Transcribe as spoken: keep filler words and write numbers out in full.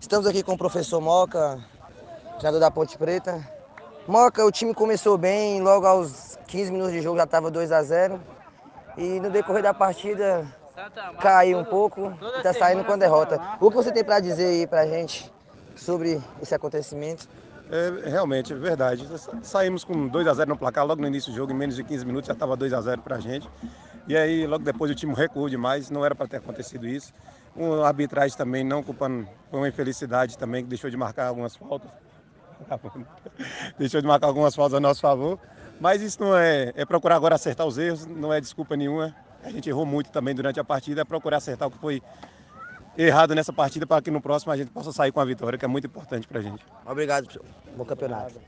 Estamos aqui com o professor Moca, treinador da Ponte Preta. Moca, o time começou bem, logo aos quinze minutos de jogo já estava dois a zero. E no decorrer da partida caiu um pouco e está saindo com a derrota. O que você tem para dizer aí para a gente sobre esse acontecimento? É, realmente, é verdade. Saímos com dois a zero no placar, logo no início do jogo, em menos de quinze minutos já estava dois a zero para a gente. E aí, logo depois, o time recuou demais, não era para ter acontecido isso. A arbitragem também, não culpando, foi uma infelicidade também, que deixou de marcar algumas faltas. Deixou de marcar algumas faltas a nosso favor. Mas isso não é, é procurar agora acertar os erros, não é desculpa nenhuma. A gente errou muito também durante a partida, é procurar acertar o que foi errado nessa partida para que no próximo a gente possa sair com a vitória, que é muito importante para a gente. Obrigado, bom campeonato.